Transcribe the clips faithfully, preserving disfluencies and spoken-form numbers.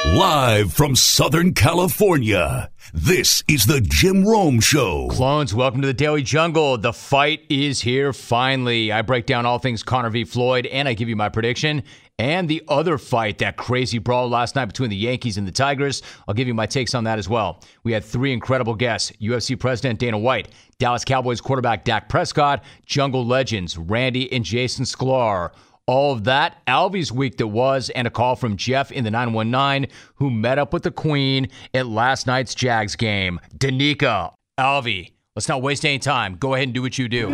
Live from Southern California, this is the Jim Rome Show. Clones, welcome to the Daily Jungle. The fight is here finally. I break down all things Conor v. Floyd, and I give you my prediction. And the other fight, that crazy brawl last night between the Yankees and the Tigers. I'll give you my takes on that as well. We had three incredible guests. U F C President Dana White, Dallas Cowboys quarterback Dak Prescott, Jungle legends Randy and Jason Sklar. All of that, Alvy's week that was, and a call from Jeff in the nine one nine who met up with the Queen at last night's Jags game. Danica, Alvy, let's not waste any time. Go ahead and do what you do.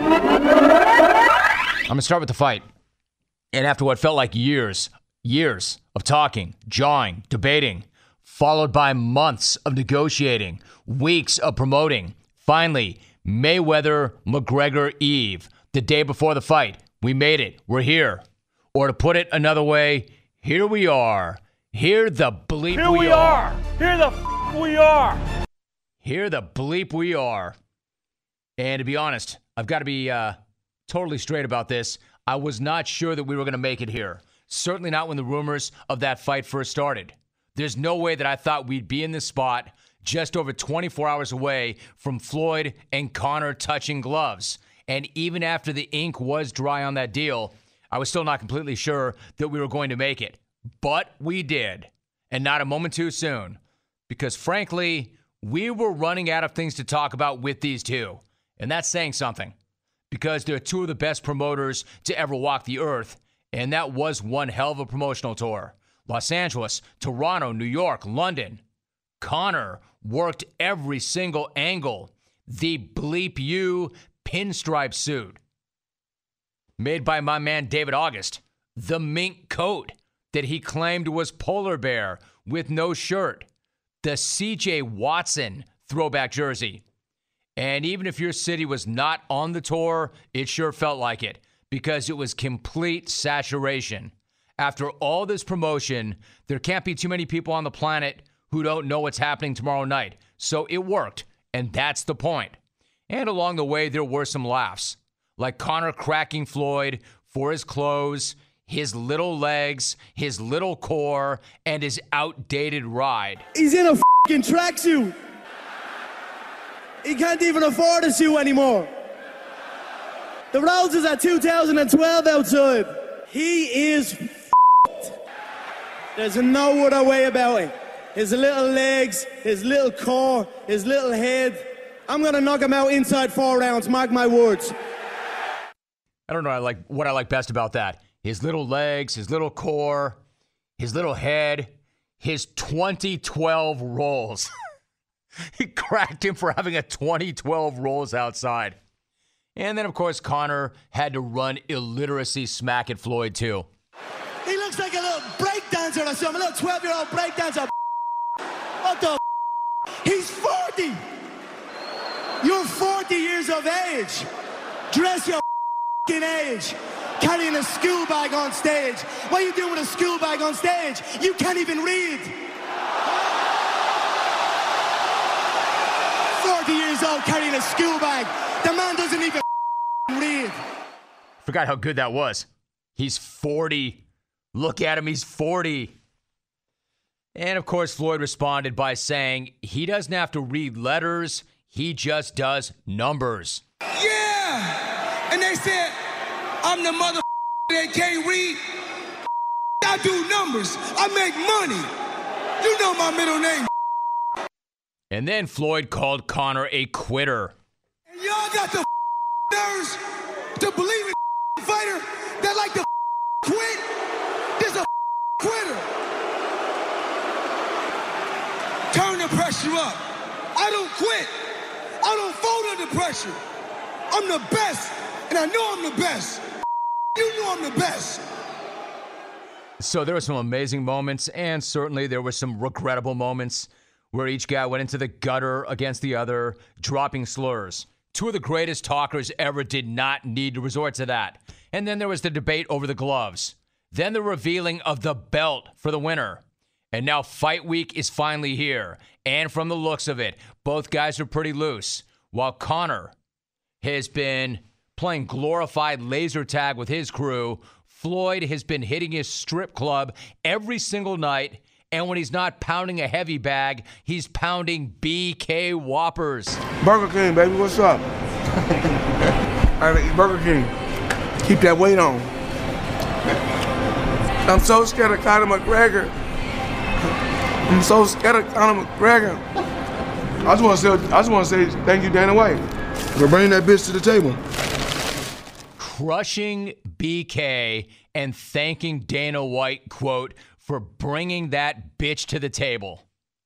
I'm going to start with the fight. And after what felt like years, years of talking, jawing, debating, followed by months of negotiating, weeks of promoting, finally, Mayweather, McGregor, Eve, the day before the fight. We made it. We're here. Or to put it another way, here we are. Here the bleep here we, we are. are. Here the f- we are. Here the bleep we are. And to be honest, I've got to be uh, totally straight about this. I was not sure that we were going to make it here. Certainly not when the rumors of that fight first started. There's no way that I thought we'd be in this spot just over twenty-four hours away from Floyd and Conor touching gloves. And even after the ink was dry on that deal, I was still not completely sure that we were going to make it. But we did. And not a moment too soon. Because frankly, we were running out of things to talk about with these two. And that's saying something. Because they're two of the best promoters to ever walk the earth. And that was one hell of a promotional tour. Los Angeles, Toronto, New York, London. Conor worked every single angle. The bleep you pinstripe suit. Made by my man David August. The mink coat that he claimed was polar bear with no shirt. The C J Watson throwback jersey. And even if your city was not on the tour, it sure felt like it because it was complete saturation. After all this promotion, there can't be too many people on the planet who don't know what's happening tomorrow night. So it worked, and that's the point. And along the way, there were some laughs. Like Conor cracking Floyd for his clothes, his little legs, his little core, and his outdated ride. He's in a f***ing tracksuit. He can't even afford a suit anymore. The roads is at two thousand twelve outside. He is f***ed. There's no other way about it. His little legs, his little core, his little head. I'm going to knock him out inside four rounds, mark my words. I don't know I like what I like best about that. His little legs, his little core, his little head, his twenty twelve rolls. He cracked him for having a twenty twelve rolls outside. And then, of course, Conor had to run illiteracy smack at Floyd, too. He looks like a little breakdancer or something, a little twelve-year-old breakdancer. What the f***? He's forty. You're forty years of age. Dress your f***ing age. Carrying a school bag on stage. What are you doing with a school bag on stage? You can't even read. forty years old carrying a school bag. The man doesn't even read. Forgot how good that was. He's forty. Look at him, he's forty. And of course, Floyd responded by saying he doesn't have to read letters, he just does numbers. Yeah! And they said, I'm the mother that can't read. I do numbers. I make money. You know my middle name. And then Floyd called Conor a quitter. And y'all got the nerves to believe in a fighter that like to quit? There's a quitter. Turn the pressure up. I don't quit. I don't fold under pressure. I'm the best, and I know I'm the best. You know I'm the best. So there were some amazing moments, and certainly there were some regrettable moments where each guy went into the gutter against the other, dropping slurs. Two of the greatest talkers ever did not need to resort to that. And then there was the debate over the gloves. Then the revealing of the belt for the winner. And now Fight Week is finally here. And from the looks of it, both guys are pretty loose. While Conor has been playing glorified laser tag with his crew, Floyd has been hitting his strip club every single night And when he's not pounding a heavy bag, he's pounding B K Whoppers. Burger King, baby, what's up? I eat Burger King. Keep that weight on. I'm so scared of Conor McGregor. I'm so scared of Conor McGregor. I just want to say, I just want to say thank you, Dana White, for bringing that bitch to the table. Crushing B K and thanking Dana White, quote, for bringing that bitch to the table.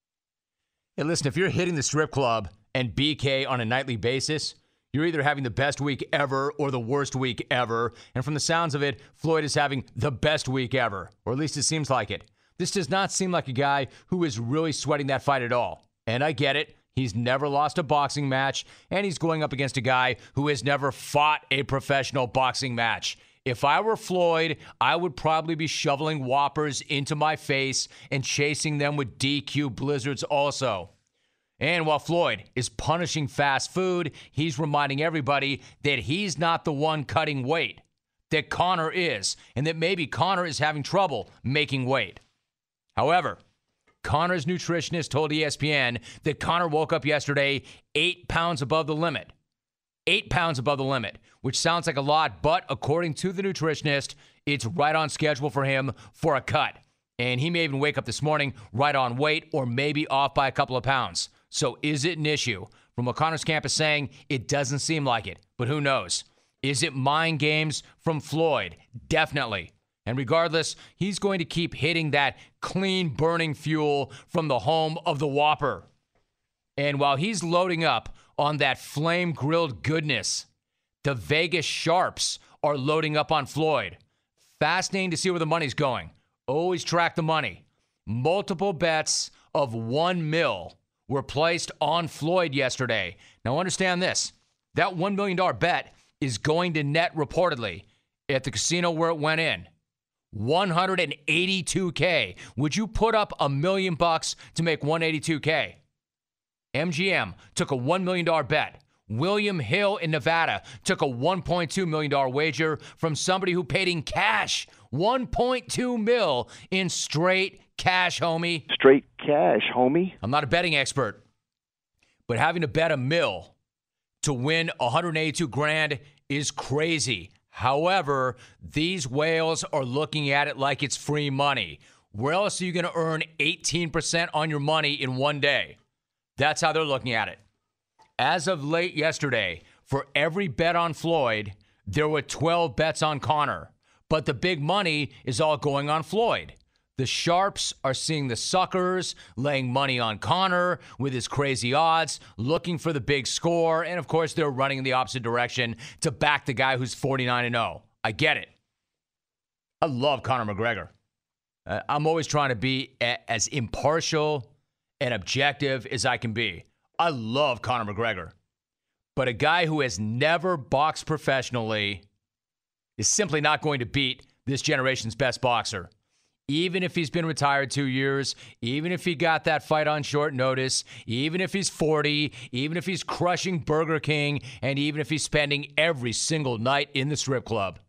Hey, listen, if you're hitting the strip club and B K on a nightly basis, you're either having the best week ever or the worst week ever. And from the sounds of it, Floyd is having the best week ever, or at least it seems like it. This does not seem like a guy who is really sweating that fight at all. And I get it. He's never lost a boxing match, and he's going up against a guy who has never fought a professional boxing match. If I were Floyd, I would probably be shoveling Whoppers into my face and chasing them with D Q blizzards also. And while Floyd is punishing fast food, he's reminding everybody that he's not the one cutting weight, that Conor is, and that maybe Conor is having trouble making weight. However, Conor's nutritionist told E S P N that Conor woke up yesterday eight pounds above the limit. Eight pounds above the limit, which sounds like a lot, but according to the nutritionist, it's right on schedule for him for a cut. And he may even wake up this morning right on weight or maybe off by a couple of pounds. So is it an issue? From what Conor's camp is saying, it doesn't seem like it, but who knows? Is it mind games from Floyd? Definitely. And regardless, he's going to keep hitting that clean burning fuel from the home of the Whopper. And while he's loading up on that flame grilled goodness, the Vegas Sharps are loading up on Floyd. Fascinating to see where the money's going. Always track the money. Multiple bets of one mil were placed on Floyd yesterday. Now understand this. That one million dollars bet is going to net reportedly at the casino where it went in one hundred eighty-two K. Would you put up a million bucks to make one hundred eighty-two K? M G M took a one million dollars bet. William Hill in Nevada took a one point two million dollars wager from somebody who paid in cash. one point two mil in straight cash, homie. Straight cash, homie. I'm not a betting expert, but having to bet a mil to win one hundred eighty-two grand is crazy. However, these whales are looking at it like it's free money. Where else are you going to earn eighteen percent on your money in one day? That's how they're looking at it. As of late yesterday, for every bet on Floyd, there were twelve bets on Conor. But the big money is all going on Floyd. The Sharps are seeing the suckers, laying money on Conor with his crazy odds, looking for the big score, and of course they're running in the opposite direction to back the guy who's forty-nine and oh. I get it. I love Conor McGregor. Uh, I'm always trying to be a- as impartial and objective as I can be. I love Conor McGregor. But a guy who has never boxed professionally is simply not going to beat this generation's best boxer. Even if he's been retired two years, even if he got that fight on short notice, even if he's forty, even if he's crushing Burger King, and even if he's spending every single night in the strip club.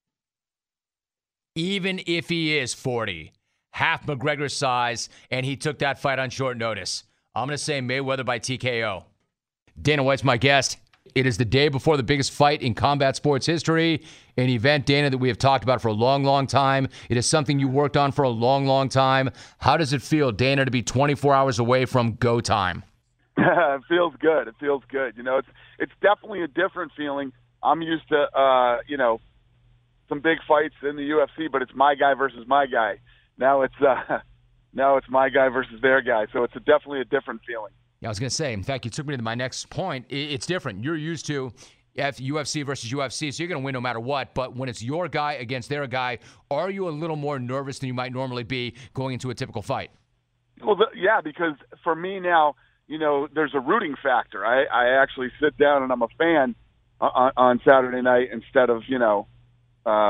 Even if he is forty, half McGregor's size, and he took that fight on short notice. I'm going to say Mayweather by T K O. Dana White's my guest. It is the day before the biggest fight in combat sports history, an event, Dana, that we have talked about for a long, long time. It is something you worked on for a long, long time. How does it feel, Dana, to be twenty-four hours away from go time? It feels good. It feels good. You know, it's it's definitely a different feeling. I'm used to, uh, you know, some big fights in the U F C, but it's my guy versus my guy. Now it's uh, now it's my guy versus their guy. So it's a, definitely a different feeling. Yeah, I was going to say, in fact, you took me to my next point. It's different. You're used to U F C versus U F C, so you're going to win no matter what. But when it's your guy against their guy, are you a little more nervous than you might normally be going into a typical fight? Well, the, yeah, because for me now, you know, there's a rooting factor. I, I actually sit down and I'm a fan on, on Saturday night instead of, you know, um,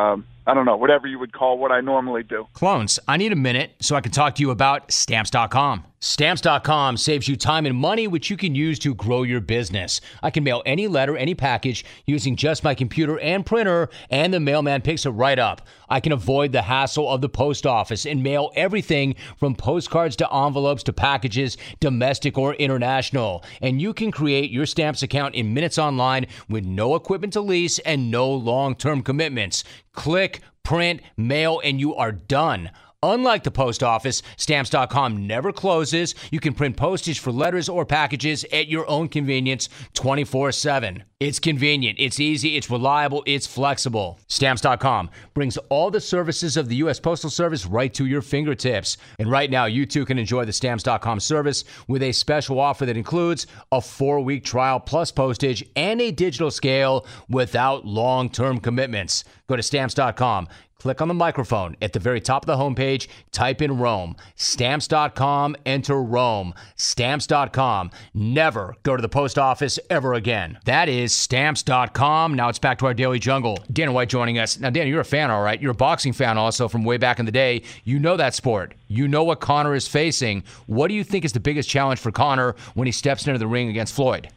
I don't know, whatever you would call what I normally do. Clones, I need a minute so I can talk to you about Stamps dot com. Stamps dot com saves you time and money, which you can use to grow your business. I can mail any letter, any package using just my computer and printer, and the mailman picks it right up. I can avoid the hassle of the post office and mail everything from postcards to envelopes to packages, domestic or international. And you can create your Stamps account in minutes online with no equipment to lease and no long-term commitments. Click, print, mail, and you are done. Unlike the post office, Stamps dot com never closes. You can print postage for letters or packages at your own convenience twenty-four seven. It's convenient, it's easy, it's reliable, it's flexible. Stamps dot com brings all the services of the U S Postal Service right to your fingertips. And right now, you too can enjoy the Stamps dot com service with a special offer that includes a four-week trial plus postage and a digital scale without long-term commitments. Go to Stamps dot com. Click on the microphone at the very top of the homepage. Type in Rome. Stamps dot com. Enter Rome. Stamps dot com. Never go to the post office ever again. That is Stamps dot com. Now it's back to our Daily Jungle. Dana White joining us. Now, Dana, you're a fan, all right? You're a boxing fan also from way back in the day. You know that sport. You know what Conor is facing. What do you think is the biggest challenge for Conor when he steps into the ring against Floyd?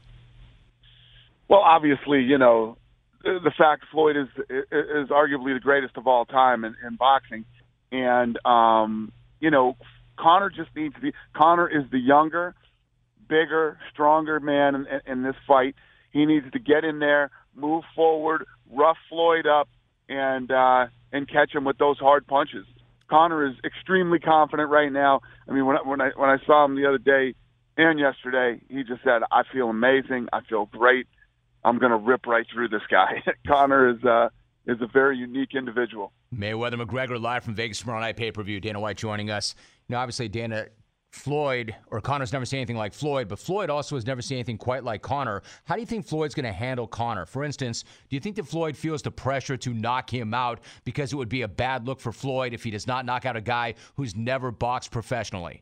Well, obviously, you know, the fact Floyd is is arguably the greatest of all time in, in boxing, and um, you know, Conor just needs to be. Conor is the younger, bigger, stronger man in, in this fight. He needs to get in there, move forward, rough Floyd up, and uh, and catch him with those hard punches. Conor is extremely confident right now. I mean, when I, when I when I saw him the other day and yesterday, he just said, "I feel amazing. I feel great. I'm going to rip right through this guy." Conor is uh, is a very unique individual. Mayweather McGregor live from Vegas tomorrow night pay-per-view. Dana White joining us. Now, obviously, Dana, Floyd, or Conor's never seen anything like Floyd, but Floyd also has never seen anything quite like Conor. How do you think Floyd's going to handle Conor? For instance, do you think that Floyd feels the pressure to knock him out because it would be a bad look for Floyd if he does not knock out a guy who's never boxed professionally?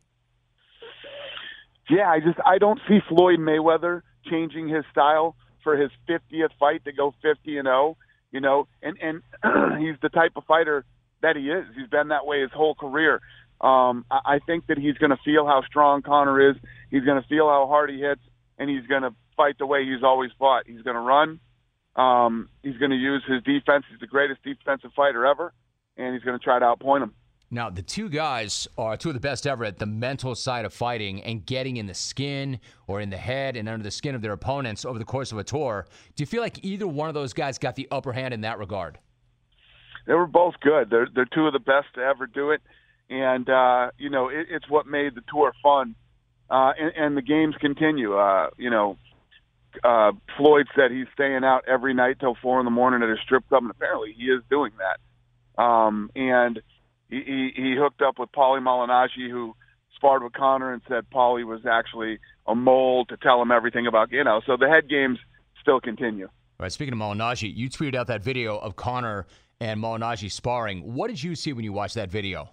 Yeah, I just I don't see Floyd Mayweather changing his style for his fiftieth fight to go fifty and oh, you know, and, and he's the type of fighter that he is. He's been that way his whole career. Um, I, I think that he's going to feel how strong Conor is. He's going to feel how hard he hits, and he's going to fight the way he's always fought. He's going to run. Um, he's going to use his defense. He's the greatest defensive fighter ever, and he's going to try to outpoint him. Now, the two guys are two of the best ever at the mental side of fighting and getting in the skin or in the head and under the skin of their opponents over the course of a tour. Do you feel like either one of those guys got the upper hand in that regard? They were both good. They're they're two of the best to ever do it, and uh, you know it, it's what made the tour fun. Uh, and, and the games continue. Uh, you know, uh, Floyd said he's staying out every night till four in the morning at a strip club, and apparently he is doing that. Um, and He, he, he hooked up with Paulie Malignaggi, who sparred with Conor and said Paulie was actually a mole to tell him everything about, you know, so the head games still continue. All right, speaking of Malignaggi, you tweeted out that video of Conor and Malignaggi sparring. What did you see when you watched that video?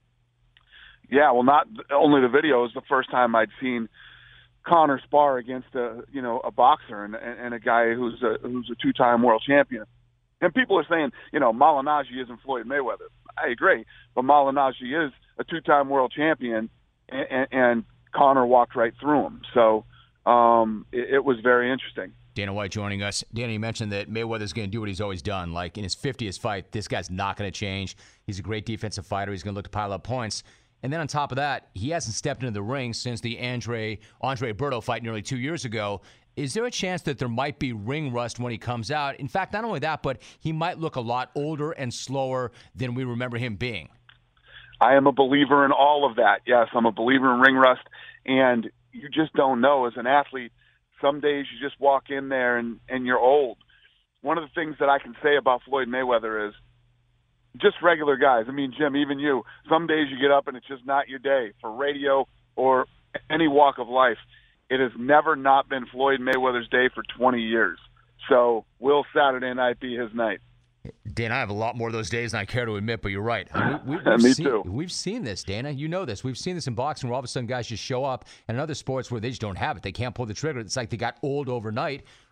Yeah, well, not only the video. It was the first time I'd seen Conor spar against a, you know, a boxer and, and a guy who's a, who's a two-time world champion. And people are saying, you know, Malignaggi isn't Floyd Mayweather. I agree, but Malignaggi is a two-time world champion, and, and, and Conor walked right through him. So um, it, it was very interesting. Dana White joining us. Dana, you mentioned that Mayweather's going to do what he's always done. Like in his fiftieth fight, this guy's not going to change. He's a great defensive fighter. He's going to look to pile up points. And then on top of that, he hasn't stepped into the ring since the Andre Andre Berto fight nearly two years ago. Is there a chance that there might be ring rust when he comes out? In fact, not only that, but he might look a lot older and slower than we remember him being. I am a believer in all of that. Yes, I'm a believer in ring rust, and you just don't know as an athlete. Some days you just walk in there and, and you're old. One of the things that I can say about Floyd Mayweather is just regular guys. I mean, Jim, even you, some days you get up and it's just not your day for radio or any walk of life. It has never not been Floyd Mayweather's day for twenty years. So will Saturday night be his night? Dan, I have a lot more of those days than I care to admit, but you're right. I mean, we, we, Me seen, too. We've seen this, Dana. You know this. We've seen this in boxing where all of a sudden guys just show up, and in other sports where they just don't have it. They can't pull the trigger. It's like they got old overnight.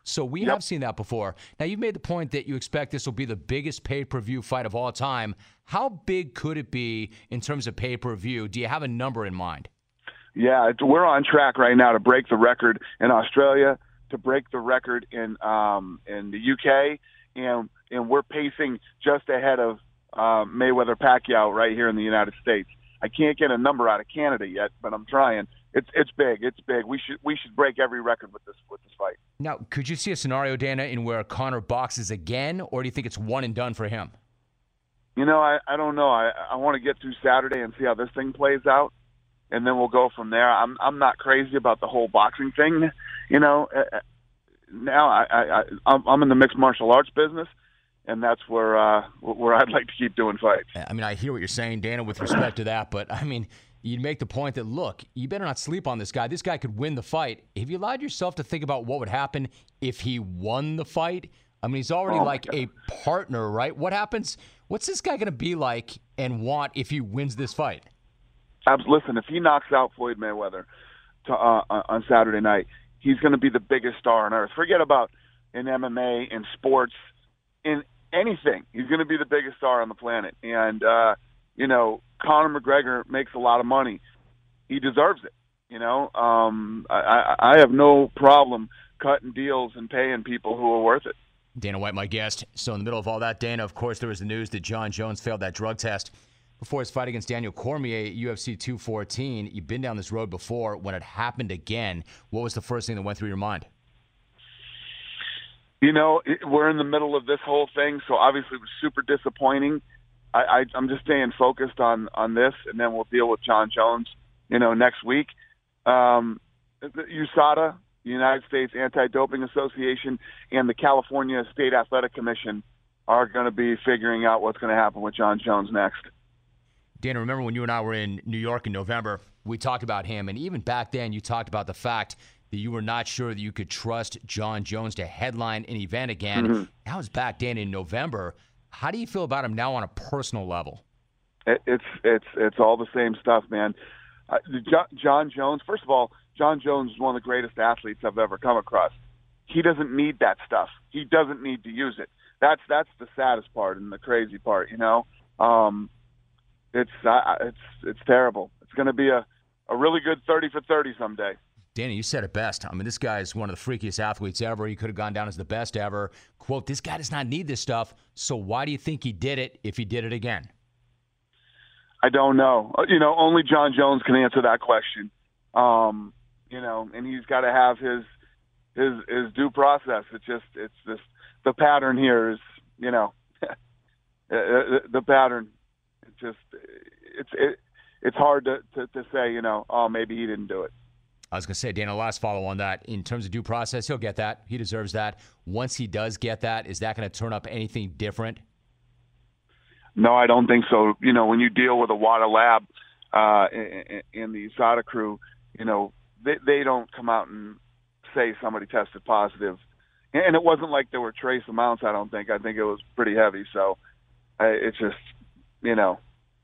So we Yep. have seen that before. Now, you've made the point that you expect this will be the biggest pay-per-view fight of all time. How big could it be in terms of pay-per-view? Do you have a number in mind? Yeah, it's, we're on track right now to break the record in Australia, to break the record in um, in the U K, and and we're pacing just ahead of uh, Mayweather Pacquiao right here in the United States. I can't get a number out of Canada yet, but I'm trying. It's it's big. It's big. We should we should break every record with this with this fight. Now, could you see a scenario, Dana, in where Conor boxes again, or do you think it's one and done for him? You know, I, I don't know. I, I want to get through Saturday and see how this thing plays out, and then we'll go from there. I'm I'm not crazy about the whole boxing thing. You know, now I, I, I I'm in the mixed martial arts business, and that's where uh, where I'd like to keep doing fights. I mean, I hear what you're saying, Dana, with respect to that, but I mean, you'd make the point that, look, you better not sleep on this guy. This guy could win the fight. Have you allowed yourself to think about what would happen if he won the fight? I mean, he's already Oh, like a partner, right? What happens? What's this guy going to be like and want if he wins this fight? Listen, if he knocks out Floyd Mayweather to, uh, on Saturday night, he's going to be the biggest star on earth. Forget about in M M A, in sports, in anything. He's going to be the biggest star on the planet. And, uh, you know, Conor McGregor makes a lot of money. He deserves it. You know, um, I, I have no problem cutting deals and paying people who are worth it. Dana White, my guest. So in the middle of all that, Dana, of course, there was the news that John Jones failed that drug test before his fight against Daniel Cormier at U F C two fourteen. You've been down this road before. When it happened again, what was the first thing that went through your mind? You know, it, we're in the middle of this whole thing, so obviously it was super disappointing. I, I, I'm just staying focused on, on this, and then we'll deal with John Jones, you know, next week. Um, U S A D A, the United States Anti-Doping Association, and the California State Athletic Commission are going to be figuring out what's going to happen with John Jones next. Dana, remember when you and I were in New York in November, we talked about him, and even back then you talked about the fact that you were not sure that you could trust John Jones to headline an event again. Mm-hmm. That was back then in November. How do you feel about him now on a personal level? It, it's it's it's all the same stuff, man. Uh, John, John Jones, first of all, John Jones is one of the greatest athletes I've ever come across. He doesn't need that stuff. He doesn't need to use it. That's that's the saddest part and the crazy part, you know. Um, it's uh, it's it's terrible. It's going to be a, a really good thirty for thirty someday. Danny, you said it best. I mean, this guy is one of the freakiest athletes ever. He could have gone down as the best ever. Quote, this guy does not need this stuff, so why do you think he did it if he did it again? I don't know. You know, only John Jones can answer that question. Um, you know, and he's got to have his his his due process. It's just it's this the pattern here is, you know, the pattern. It's just it's it, it's hard to, to to say, you know, oh, maybe he didn't do it. I was going to say, Dana, last follow on that. In terms of due process, he'll get that. He deserves that. Once he does get that, is that going to turn up anything different? No, I don't think so. You know, when you deal with a WADA lab uh, in, in the U S A D A crew, you know, they, they don't come out and say somebody tested positive. And it wasn't like there were trace amounts, I don't think. I think it was pretty heavy. So uh, it's just, you know.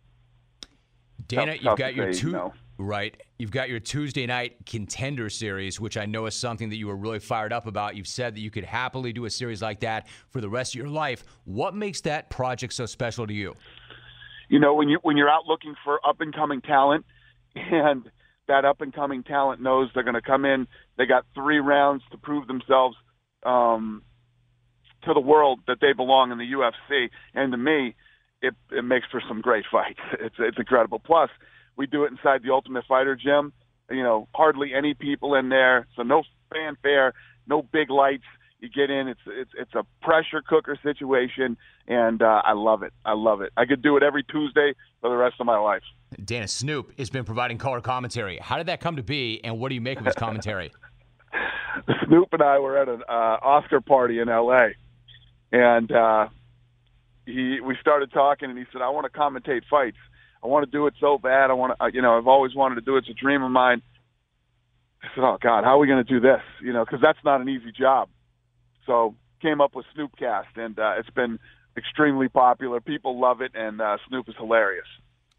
Dana, tough, you've tough got your say, two. You know. Right. You've got your Tuesday night contender series, which I know is something that you were really fired up about. You've said that you could happily do a series like that for the rest of your life. What makes that project so special to you? You know, when you when you're out looking for up and coming talent, and that up and coming talent knows they're going to come in, they got three rounds to prove themselves um, to the world that they belong in the U F C, and to me, it it makes for some great fights. It's it's incredible. Plus, we do it inside the Ultimate Fighter gym. You know, hardly any people in there, so no fanfare, no big lights. You get in, it's it's it's a pressure cooker situation, and uh, I love it. I love it. I could do it every Tuesday for the rest of my life. Dana, Snoop has been providing color commentary. How did that come to be, and what do you make of his commentary? Snoop and I were at an uh, Oscar party in L A, and uh, he we started talking, and he said, "I want to commentate fights. I want to do it so bad. I want to, you know, I've always wanted to do it. It's a dream of mine." I said, "Oh God, how are we going to do this? You know, because that's not an easy job." So came up with Snoopcast, and uh, it's been extremely popular. People love it, and uh, Snoop is hilarious.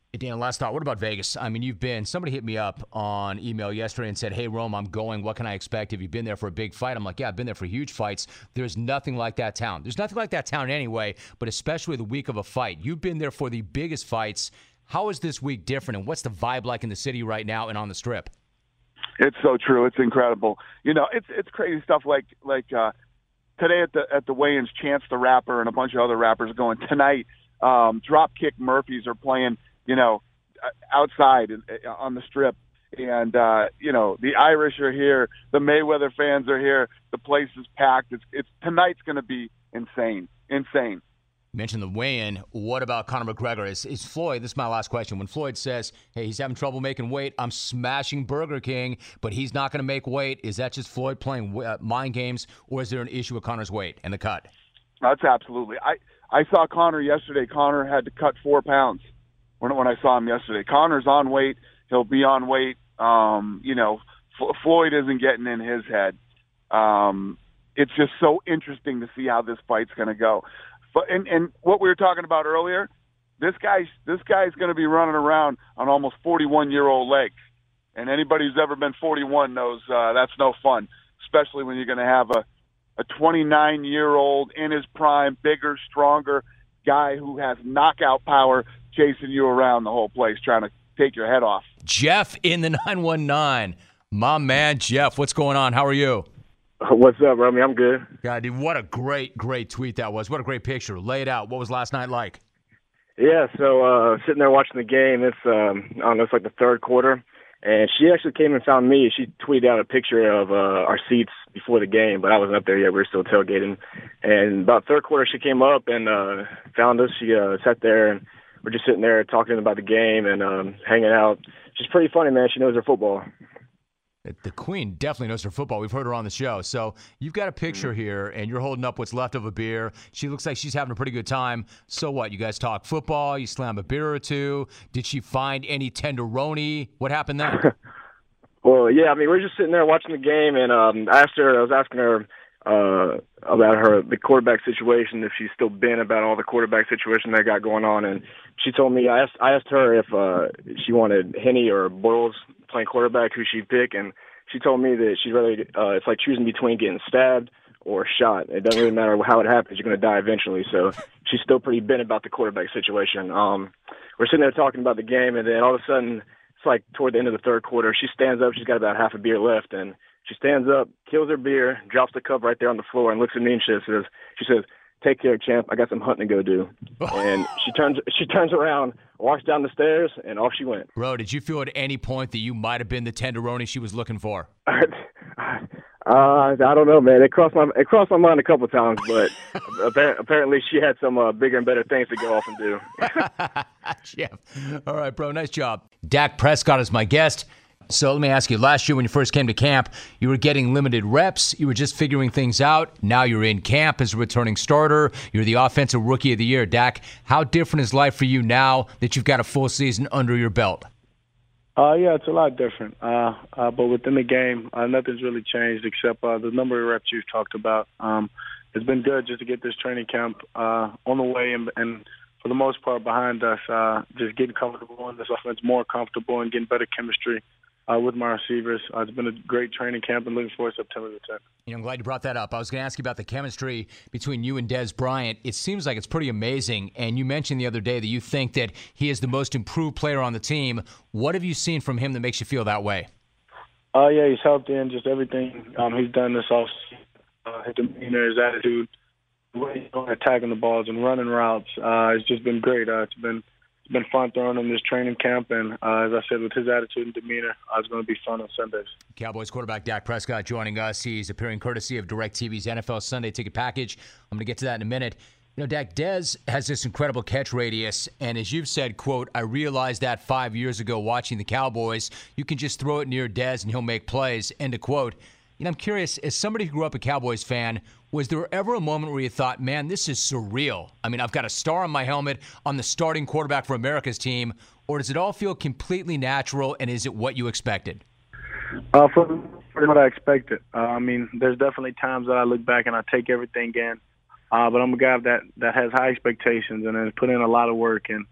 Hey, Dan, last thought. What about Vegas? I mean, you've been, somebody hit me up on email yesterday and said, hey, Rome, I'm going. What can I expect? Have you been there for a big fight? I'm like, yeah, I've been there for huge fights. There's nothing like that town. There's nothing like that town anyway, but especially the week of a fight. You've been there for the biggest fights. How is this week different, and what's the vibe like in the city right now and on the Strip? It's so true. It's incredible. You know, it's it's crazy stuff like like uh, today at the at the weigh-ins, Chance the Rapper and a bunch of other rappers are going. Tonight, um, Dropkick Murphys are playing, you know, outside on the Strip. And, uh, you know, the Irish are here. The Mayweather fans are here. The place is packed. It's, it's tonight's going to be insane, insane. You mentioned the weigh-in. What about Conor McGregor? Is, is Floyd, this is my last question, when Floyd says, hey, he's having trouble making weight, I'm smashing Burger King, but he's not going to make weight, is that just Floyd playing uh, mind games, or is there an issue with Conor's weight and the cut? That's absolutely. I, I saw Conor yesterday. Conor had to cut four pounds when, when I saw him yesterday. Conor's on weight. He'll be on weight. Um, you know, F- Floyd isn't getting in his head. Um, it's just so interesting to see how this fight's going to go. But and, and what we were talking about earlier, this guy's this guy's going to be running around on almost forty-one-year-old legs, and anybody who's ever been forty-one knows uh, that's no fun, especially when you're going to have a a twenty-nine-year-old in his prime, bigger, stronger guy who has knockout power chasing you around the whole place, trying to take your head off. Jeff in the nine one nine, my man Jeff, what's going on? How are you? What's up, Romy? I'm good. God, dude, what a great, great tweet that was. What a great picture. Lay it out. What was last night like? Yeah, so uh, sitting there watching the game, it's, um, I don't know, it's like the third quarter, and she actually came and found me. She tweeted out a picture of uh, our seats before the game, but I wasn't up there yet. We were still tailgating. And about third quarter, she came up and uh, found us. She uh, sat there, and we're just sitting there talking about the game and um, hanging out. She's pretty funny, man. She knows her football. The Queen definitely knows her football. We've heard her on the show. So you've got a picture here, and you're holding up what's left of a beer. She looks like she's having a pretty good time. So what? You guys talk football? You slam a beer or two? Did she find any tenderoni? What happened there? Well, yeah, I mean, we were just sitting there watching the game, and um, I asked her, I was asking her uh, about her the quarterback situation, if she's still been about all the quarterback situation that got going on, and she told me, I asked, I asked her if uh, she wanted Henny or Boyles playing quarterback, who she'd pick, and she told me that she'd rather, uh, it's like choosing between getting stabbed or shot. It doesn't really matter how it happens, you're going to die eventually, so she's still pretty bent about the quarterback situation. Um, we're sitting there talking about the game, and then all of a sudden, it's like toward the end of the third quarter, she stands up, she's got about half a beer left, and she stands up, kills her beer, drops the cup right there on the floor, and looks at me and she says, she says, "Take care, champ. I got some hunting to go do." And she turns she turns around, walks down the stairs, and off she went. Bro, did you feel at any point that you might have been the tenderoni she was looking for? uh, I don't know, man. It crossed my it crossed my mind a couple times, but apparently she had some uh, bigger and better things to go off and do. Jeff. All right, bro. Nice job. Dak Prescott is my guest. So let me ask you, last year when you first came to camp, you were getting limited reps. You were just figuring things out. Now you're in camp as a returning starter. You're the offensive rookie of the year. Dak, how different is life for you now that you've got a full season under your belt? Uh, yeah, it's a lot different. Uh, uh, but within the game, uh, nothing's really changed except uh, the number of reps you've talked about. Um, it's been good just to get this training camp uh, on the way and, and for the most part behind us, uh, just getting comfortable in this offense, more comfortable and getting better chemistry Uh, with my receivers. Uh, it's been a great training camp and looking forward to September the tenth. You know, I'm glad you brought that up. I was going to ask you about the chemistry between you and Dez Bryant. It seems like it's pretty amazing, and you mentioned the other day that you think that he is the most improved player on the team. What have you seen from him that makes you feel that way? Uh, yeah, he's helped in just everything um, he's done this offseason. Uh, his demeanor, his attitude, the way he's going attacking the balls and running routes. Uh, it's just been great. Uh, it's been It's been fun throwing him this training camp, and uh, as I said, with his attitude and demeanor, uh, it's going to be fun on Sundays. Cowboys quarterback Dak Prescott joining us. He's appearing courtesy of DirecTV's N F L Sunday Ticket Package. I'm going to get to that in a minute. You know, Dak, Dez has this incredible catch radius, and as you've said, quote, I realized that five years ago watching the Cowboys. You can just throw it near Dez, and he'll make plays, end of quote. You know, I'm curious, as somebody who grew up a Cowboys fan, was there ever a moment where you thought, man, this is surreal? I mean, I've got a star on my helmet. I'm the starting quarterback for America's team. Or does it all feel completely natural, and is it what you expected? Uh, for, for what I expected. Uh, I mean, there's definitely times that I look back and I take everything in. Uh, but I'm a guy that, that has high expectations and has put in a lot of work. And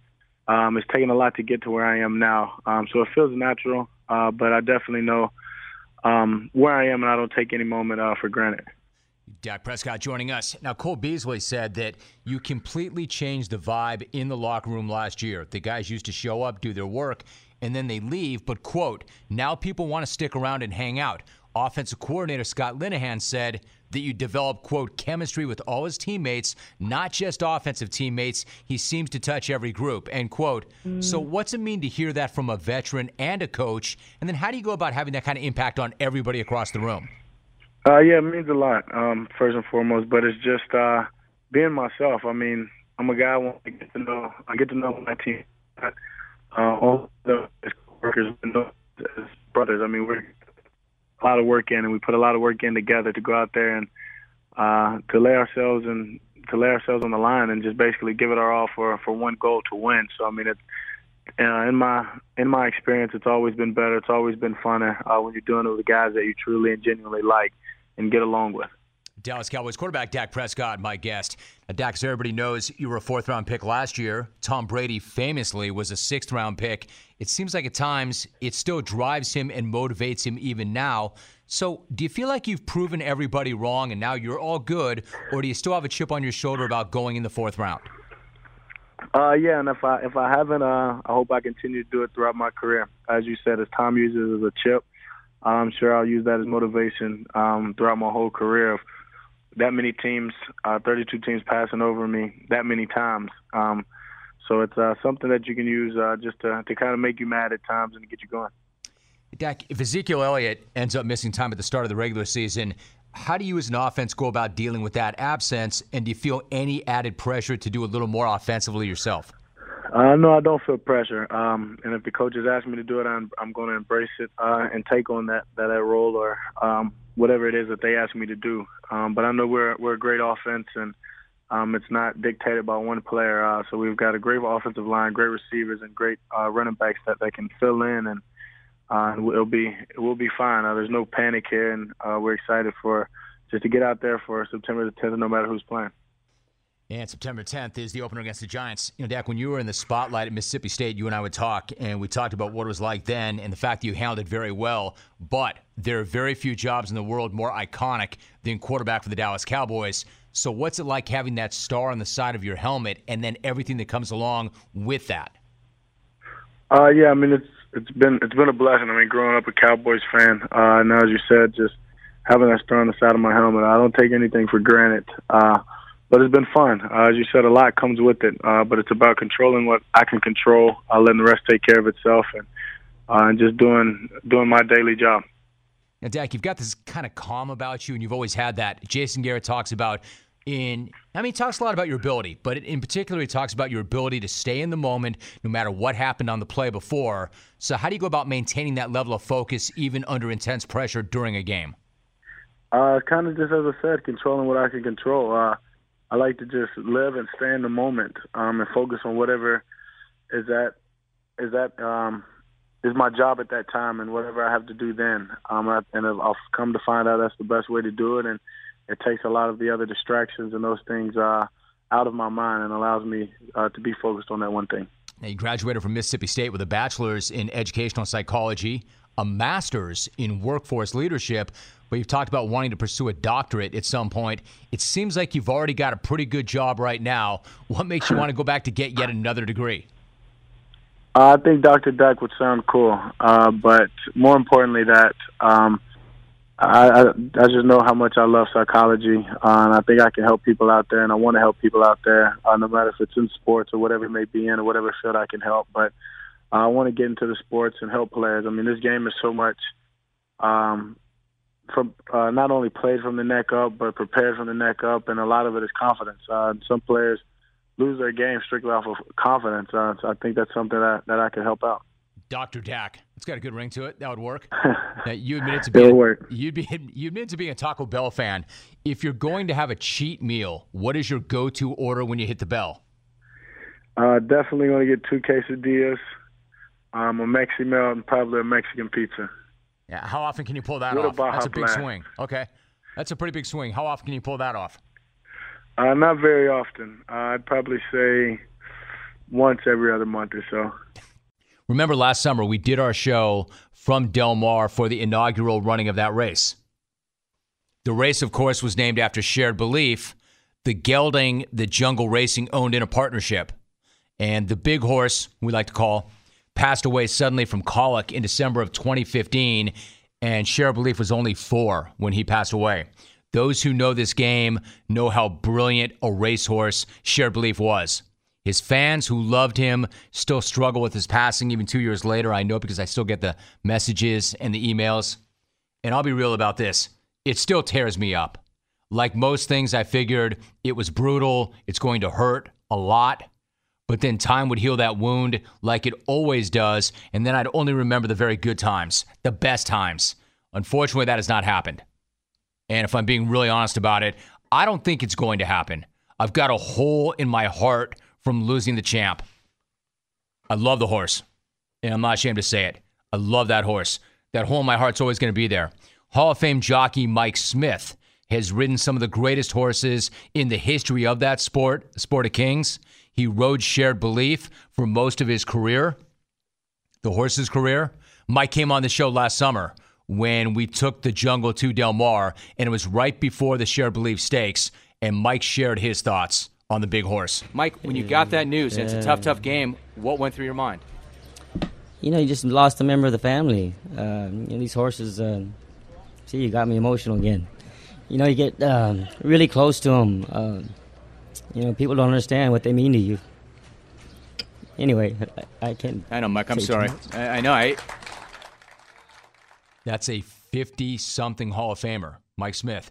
Um, it's taken a lot to get to where I am now. Um, so it feels natural, uh, but I definitely know um, where I am, and I don't take any moment uh, for granted. Dak Prescott joining us. Now, Cole Beasley said that you completely changed the vibe in the locker room last year. The guys used to show up, do their work, and then they leave. But, quote, now people want to stick around and hang out. Offensive coordinator Scott Linehan said that you develop, quote, chemistry with all his teammates, not just offensive teammates. He seems to touch every group, end quote. Mm. So what's it mean to hear that from a veteran and a coach? And then how do you go about having that kind of impact on everybody across the room? Uh, yeah, it means a lot, um, first and foremost, but it's just uh, being myself. I mean, I'm a guy I want to get to know. I get to know my team. Uh, all the workers, as brothers. I mean, we're a lot of work in, and we put a lot of work in together to go out there and uh, to lay ourselves and to lay ourselves on the line and just basically give it our all for for one goal, to win. So I mean, it, uh, in my in my experience, it's always been better. It's always been funner uh, when you're doing it with the guys that you truly and genuinely like and get along with. Dallas Cowboys quarterback Dak Prescott, my guest. Now, Dak, as everybody knows, you were a fourth-round pick last year. Tom Brady famously was a sixth-round pick. It seems like at times it still drives him and motivates him even now. So do you feel like you've proven everybody wrong and now you're all good, or do you still have a chip on your shoulder about going in the fourth round? Uh, yeah, and if I if I haven't, uh, I hope I continue to do it throughout my career. As you said, as Tom uses it as a chip, I'm sure I'll use that as motivation um, throughout my whole career. That many teams, uh, thirty-two teams passing over me that many times. Um, so it's uh, something that you can use uh, just to, to kind of make you mad at times and to get you going. Dak, if Ezekiel Elliott ends up missing time at the start of the regular season, how do you as an offense go about dealing with that absence, and do you feel any added pressure to do a little more offensively yourself? Uh, no, I don't feel pressure. Um, and if the coaches ask me to do it, I'm, I'm going to embrace it uh, and take on that, that, that role or um, whatever it is that they ask me to do. Um, but I know we're we're a great offense, and um, it's not dictated by one player. Uh, so we've got a great offensive line, great receivers, and great uh, running backs that, that can fill in, and uh, it'll be it will be fine. Uh, there's no panic here, and uh, we're excited for just to get out there for September the tenth, no matter who's playing. And September tenth is the opener against the Giants. You know, Dak, when you were in the spotlight at Mississippi State, you and I would talk, and we talked about what it was like then and the fact that you handled it very well. But there are very few jobs in the world more iconic than quarterback for the Dallas Cowboys. So what's it like having that star on the side of your helmet and then everything that comes along with that? Uh, yeah, I mean, it's it's been it's been a blessing. I mean, growing up a Cowboys fan, uh, and as you said, just having that star on the side of my helmet, I don't take anything for granted. Uh, But it's been fun. Uh, as you said, a lot comes with it. Uh, but it's about controlling what I can control, uh, letting the rest take care of itself, and uh, and just doing doing my daily job. Now, Dak, you've got this kind of calm about you, and you've always had that. Jason Garrett talks about in, I mean, he talks a lot about your ability, but in particular, he talks about your ability to stay in the moment no matter what happened on the play before. So how do you go about maintaining that level of focus even under intense pressure during a game? Uh, kind of just as I said, controlling what I can control. Uh, I like to just live and stay in the moment um, and focus on whatever is that is that um, is my job at that time and whatever I have to do then. Um, and I've come to find out that's the best way to do it, and it takes a lot of the other distractions and those things uh, out of my mind and allows me uh, to be focused on that one thing. Now, you graduated from Mississippi State with a bachelor's in educational psychology, a master's in workforce leadership, but you've talked about wanting to pursue a doctorate at some point. It seems like you've already got a pretty good job right now. What makes you want to go back to get yet another degree? Uh, I think Doctor Dak would sound cool, uh, but more importantly that um, I, I, I just know how much I love psychology, uh, and I think I can help people out there, and I want to help people out there, uh, no matter if it's in sports or whatever it may be in or whatever field I can help. But uh, I want to get into the sports and help players. I mean, this game is so much um, from uh, not only played from the neck up, but prepared from the neck up, and a lot of it is confidence. Uh, some players lose their game strictly off of confidence, uh, so I think that's something that, that I can help out. Doctor Dak. It's got a good ring to it. That would work. Now, you admitted to being work. you'd be you admitted to being a Taco Bell fan. If you're going to have a cheat meal, what is your go-to order when you hit the bell? Uh, definitely going to get two quesadillas, um, a Mexi meal, and probably a Mexican pizza. Yeah. How often can you pull that With a off? Baja That's a big Blast. swing. Okay. That's a pretty big swing. How often can you pull that off? Uh, not very often. Uh, I'd probably say once every other month or so. Remember last summer we did our show from Del Mar for the inaugural running of that race. The race, of course, was named after Shared Belief, the gelding that Jungle Racing owned in a partnership. And the big horse, we like to call, passed away suddenly from colic in December of twenty fifteen, and Shared Belief was only four when he passed away. Those who know this game know how brilliant a racehorse Shared Belief was. His fans who loved him still struggle with his passing even two years later. I know because I still get the messages and the emails. And I'll be real about this. It still tears me up. Like most things, I figured it was brutal. It's going to hurt a lot. But then time would heal that wound like it always does. And then I'd only remember the very good times, the best times. Unfortunately, that has not happened. And if I'm being really honest about it, I don't think it's going to happen. I've got a hole in my heart from losing the champ. I love the horse, and I'm not ashamed to say it. I love that horse. That hole in my heart's always going to be there. Hall of Fame jockey Mike Smith has ridden some of the greatest horses in the history of that sport, the Sport of Kings. He rode Shared Belief for most of his career, the horse's career. Mike came on the show last summer when we took the Jungle to Del Mar, and it was right before the Shared Belief Stakes, and Mike shared his thoughts on the big horse. Mike, when you got that news, and it's a tough, tough game, what went through your mind? You know, you just lost a member of the family. Uh, you know, these horses, uh, see, you got me emotional again. You know, you get um, really close to them. Uh, you know, people don't understand what they mean to you. Anyway, I, I can't. I know, Mike, I'm sorry. I, I know, I... That's a fifty-something Hall of Famer, Mike Smith,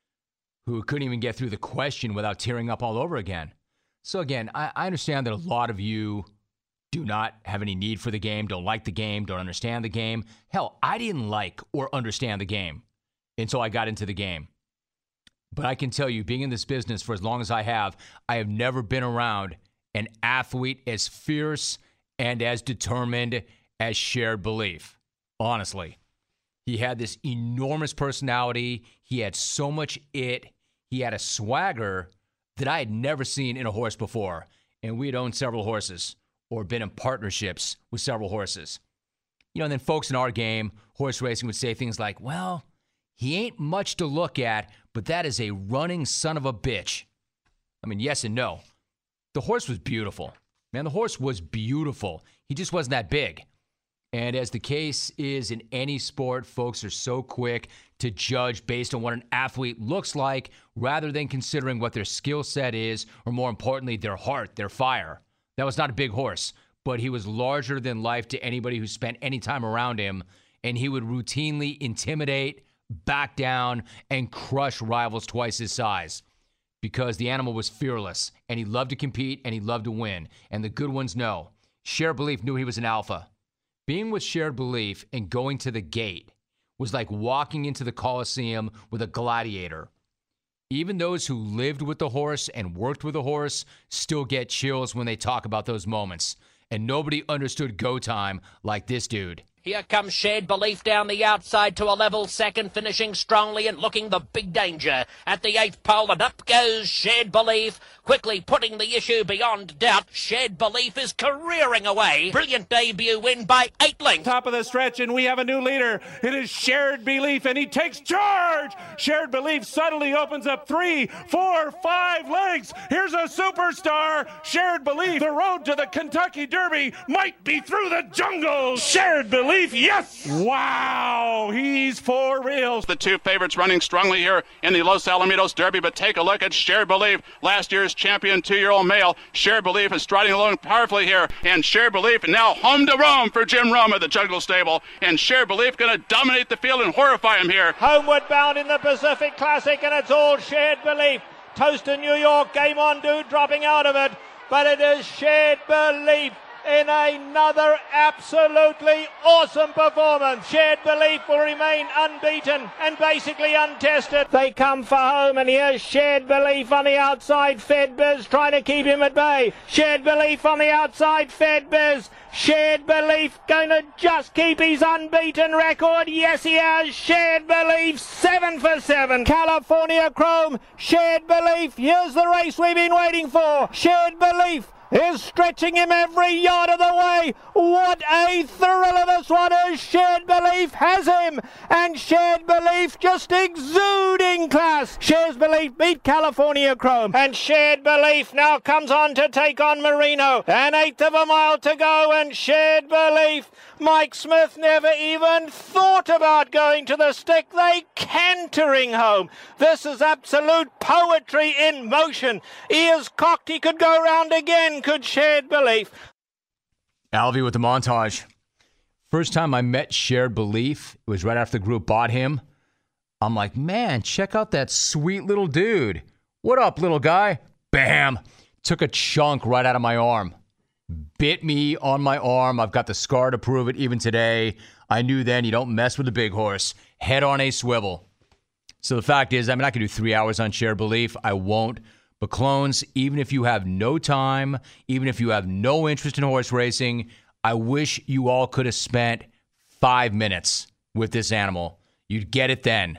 who couldn't even get through the question without tearing up all over again. So again, I, I understand that a lot of you do not have any need for the game, don't like the game, don't understand the game. Hell, I didn't like or understand the game until I got into the game. But I can tell you, being in this business for as long as I have, I have never been around an athlete as fierce and as determined as Shared Belief. Honestly. He had this enormous personality. He had so much it. He had a swagger that I had never seen in a horse before. And we had owned several horses or been in partnerships with several horses. You know, and then folks in our game, horse racing, would say things like, well, he ain't much to look at, but that is a running son of a bitch. I mean, yes and no. The horse was beautiful. Man, the horse was beautiful. He just wasn't that big. And as the case is in any sport, folks are so quick to judge based on what an athlete looks like rather than considering what their skill set is, or more importantly, their heart, their fire. That was not a big horse, but he was larger than life to anybody who spent any time around him, and he would routinely intimidate, back down, and crush rivals twice his size because the animal was fearless, and he loved to compete, and he loved to win. And the good ones know. Shared Belief knew he was an alpha. Being with Shared Belief and going to the gate was like walking into the Coliseum with a gladiator. Even those who lived with the horse and worked with the horse still get chills when they talk about those moments. And nobody understood go time like this dude. Here comes Shared Belief down the outside to a level second, finishing strongly and looking the big danger at the eighth pole, and up goes Shared Belief, quickly putting the issue beyond doubt. Shared Belief is careering away. Brilliant debut win by eight lengths. Top of the stretch, and we have a new leader. It is Shared Belief, and he takes charge. Shared Belief suddenly opens up three, four, five lengths. Here's a superstar. Shared Belief, the road to the Kentucky Derby might be through the jungle. Shared Belief. Yes! Wow! He's for real. The two favorites running strongly here in the Los Alamitos Derby, but take a look at Shared Belief, last year's champion two-year-old male. Shared Belief is striding along powerfully here, and Shared Belief now home to Rome for Jim Rome at the Jungle Stable, and Shared Belief going to dominate the field and horrify him here. Homeward bound in the Pacific Classic, and it's all Shared Belief. Toast in New York, Game On Dude dropping out of it, but it is Shared Belief in another absolutely awesome performance. Shared Belief will remain unbeaten and basically untested. They come for home, and here's Shared Belief on the outside. Fedbiz trying to keep him at bay. Shared Belief on the outside. Fedbiz. Shared Belief going to just keep his unbeaten record. Yes, he has. Shared Belief, seven for seven. California Chrome. Shared Belief. Here's the race we've been waiting for. Shared Belief is stretching him every yard of the way. What a thriller this one is. Shared Belief has him, and Shared Belief just exuding class. Shared Belief beat California Chrome, and Shared Belief now comes on to take on Marino. An eighth of a mile to go, and Shared Belief, Mike Smith never even thought about going to the stick. They cantering home. This is absolute poetry in motion. Ears cocked, he could go round again, could Shared Belief. Alvy with the montage. First time I met Shared Belief, it was right after the group bought him. I'm like, man, check out that sweet little dude. What up, little guy? Bam! Took a chunk right out of my arm. Bit me on my arm. I've got the scar to prove it even today. I knew then you don't mess with a big horse. Head on a swivel. So the fact is, I mean, I could do three hours on Shared Belief. I won't. But clones, even if you have no time, even if you have no interest in horse racing, I wish you all could have spent five minutes with this animal. You'd get it then.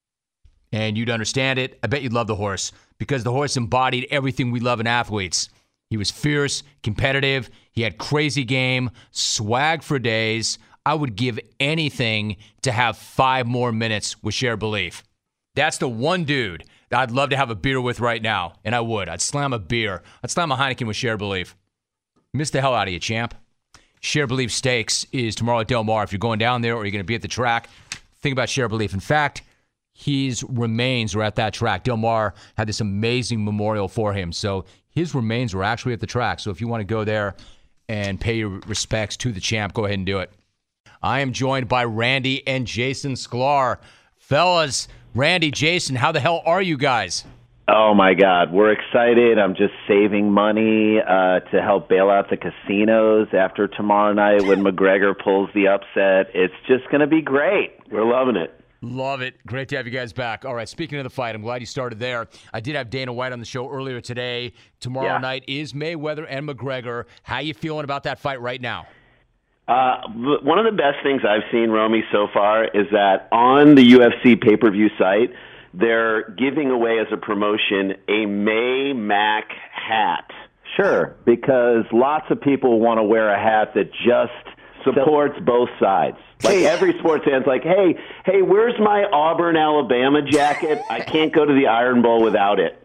And you'd understand it. I bet you'd love the horse because the horse embodied everything we love in athletes. He was fierce, competitive. He had crazy game, swag for days. I would give anything to have five more minutes with Shared Belief. That's the one dude that I'd love to have a beer with right now, and I would. I'd slam a beer. I'd slam a Heineken with Shared Belief. Miss the hell out of you, champ. Shared Belief Stakes is tomorrow at Del Mar. If you're going down there or you're going to be at the track, think about Shared Belief. In fact, his remains are at that track. Del Mar had this amazing memorial for him, so his remains were actually at the track. So if you want to go there and pay your respects to the champ, go ahead and do it. I am joined by Randy and Jason Sklar. Fellas, Randy, Jason, how the hell are you guys? Oh, my God. We're excited. I'm just saving money uh, to help bail out the casinos after tomorrow night when McGregor pulls the upset. It's just going to be great. We're loving it. Love it. Great to have you guys back. All right, speaking of the fight, I'm glad you started there. I did have Dana White on the show earlier today. Tomorrow yeah. night is Mayweather and McGregor. How you feeling about that fight right now? Uh, one of the best things I've seen, Romy, so far is that on the U F C pay-per-view site, they're giving away as a promotion a May Mac hat. Sure, because lots of people want to wear a hat that just supports both sides. Like every sports fan's like, hey, hey, where's my Auburn, Alabama jacket? I can't go to the Iron Bowl without it.